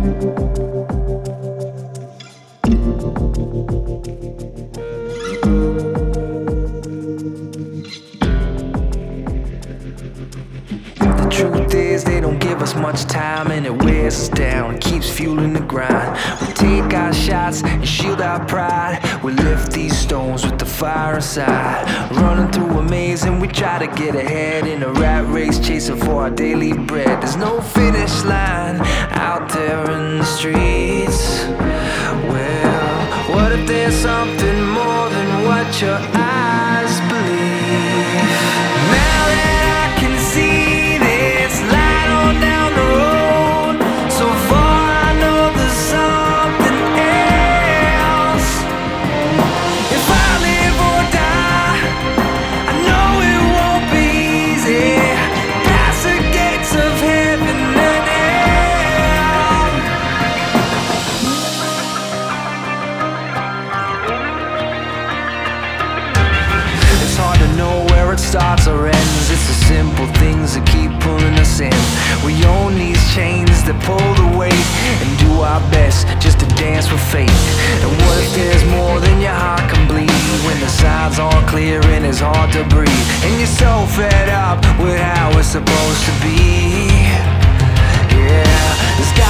The truth is they don't give us much time, and it wears us down, keeps fueling the grind. We take our shots and shield our pride. We lift these stones with the fire inside, running through a maze and we try to get ahead in a rat race, chasing for our daily bread. There's no finish line out there in the streets. Well, what if there's something more than what your eyes believe? Now that I can see this light on down the road, so far I know there's something else. If I live or die, I know it won't be easy. Past the gates of heaven and hell. It's hard to know where it starts or ends. It's the simple things that keep pulling us in. We own these chains that pull the weight, and do our best just to dance with fate. And what if there's more than your heart can bleed, when the signs aren't clear and it's hard to breathe, and you're so fed up with how it's supposed to be? Yeah, there's